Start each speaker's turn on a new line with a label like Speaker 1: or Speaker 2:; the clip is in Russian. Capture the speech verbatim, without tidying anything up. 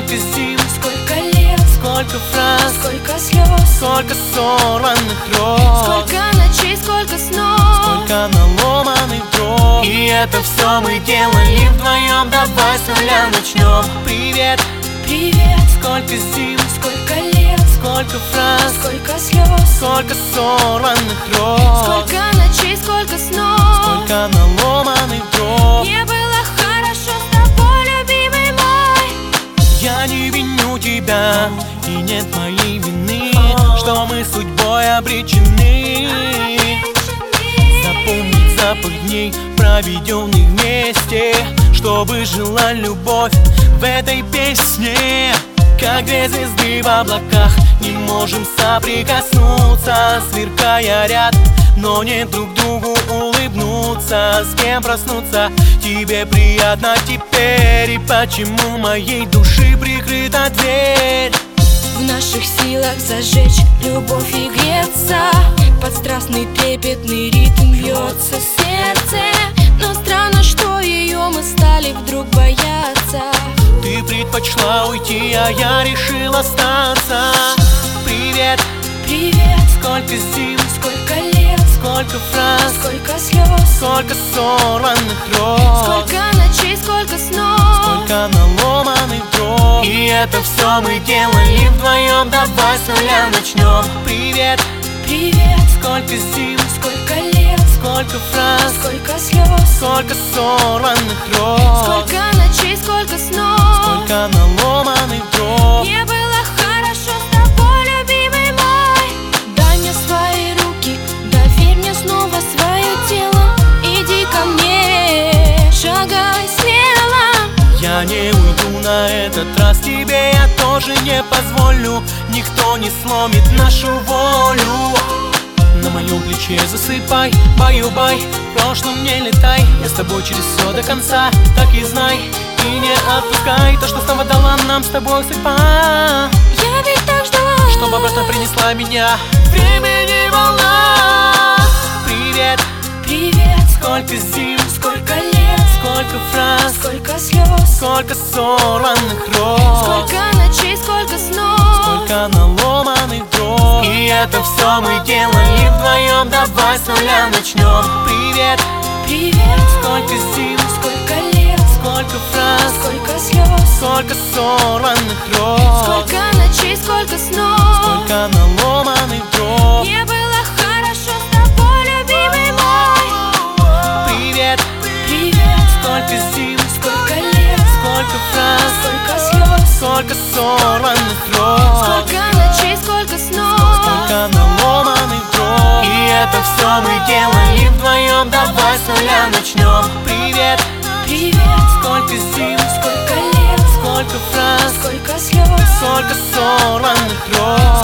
Speaker 1: Сколько зим,
Speaker 2: сколько лет,
Speaker 1: сколько фраз,
Speaker 2: сколько слез,
Speaker 1: сколько сорванных роз,
Speaker 2: сколько ночей, сколько снов,
Speaker 1: сколько наломанных дров. И это все мы делали вдвоем. Давай с нуля начнем. Привет,
Speaker 2: привет,
Speaker 1: сколько зим,
Speaker 2: сколько лет,
Speaker 1: сколько фраз,
Speaker 2: сколько слез,
Speaker 1: сколько сорванных роз,
Speaker 2: сколько ночей, сколько снов,
Speaker 1: сколько наломанных дров.
Speaker 2: мне было хорошо с тобой, любимый мой.
Speaker 1: Я не виню тебя, и нет моей вины, что мы судьбой обречены. Запомнить запах дней, проведенных вместе, чтобы жила любовь в этой песне. Как две звезды в облаках, не можем соприкоснуться, сверкая ряд, но не друг другу улыбнуться. С кем проснуться, тебе приятно теперь? И почему моей души прикрыта дверь?
Speaker 2: В наших силах зажечь любовь и греться, под страстный трепетный ритм бьется сердце. Но странно, что ее мы стали вдруг бояться.
Speaker 1: Ты предпочла уйти, а я решил остаться. Привет,
Speaker 2: привет,
Speaker 1: сколько зим,
Speaker 2: сколько лет,
Speaker 1: сколько фраз,
Speaker 2: сколько слез,
Speaker 1: сколько сорванных роз,
Speaker 2: сколько ночей, сколько снов,
Speaker 1: сколько наломанных дров. И это все мы делали вдвоем. Давай с нуля начнем. Привет,
Speaker 2: привет,
Speaker 1: сколько зим,
Speaker 2: сколько лет,
Speaker 1: сколько фраз,
Speaker 2: сколько слез,
Speaker 1: сколько сорванных роз,
Speaker 2: сколько ночей, сколько снов,
Speaker 1: сколько наломанных дров.
Speaker 2: мне было хорошо с тобой, любимый мой. Дай мне свои руки, доверь мне снова свое тело. Иди ко мне, шагай смело.
Speaker 1: Я не уйду на этот раз, тебе я тоже не позволю. Никто не сломит нашу волю. На моем плече засыпай, баю-бай, в прошлом не летай. Я с тобой через все до конца, так и знай. И не отпускай то, что снова дала нам с тобой судьба.
Speaker 2: Я ведь так ждала,
Speaker 1: чтобы обратно принесла меня времени волна. Привет,
Speaker 2: привет,
Speaker 1: сколько зим,
Speaker 2: сколько лет,
Speaker 1: сколько фраз,
Speaker 2: сколько слез,
Speaker 1: сколько сорванных роз,
Speaker 2: сколько ночей, сколько снов,
Speaker 1: сколько наломанных дров. И это все мы делали вдвоем. Давай с нуля начнем. Привет,
Speaker 2: привет,
Speaker 1: сколько зим,
Speaker 2: сколько лет,
Speaker 1: сколько фраз,
Speaker 2: сколько слез,
Speaker 1: сколько сорванных роз,
Speaker 2: сколько ночей, сколько снов,
Speaker 1: сколько наломанных дров.
Speaker 2: мне было хорошо с тобой, любимый мой.
Speaker 1: Привет,
Speaker 2: Привет,
Speaker 1: сколько зим,
Speaker 2: сколько лет,
Speaker 1: сколько фраз,
Speaker 2: сколько слез,
Speaker 1: сколько сорванных роз,
Speaker 2: сколько ночей, сколько снов,
Speaker 1: сколько наломанных дров. И это все мы делали вдвоем. Давай с нуля начнем. Привет,
Speaker 2: привет,
Speaker 1: сколько зим,
Speaker 2: сколько лет,
Speaker 1: сколько фраз,
Speaker 2: сколько слез,
Speaker 1: сколько сорванных роз,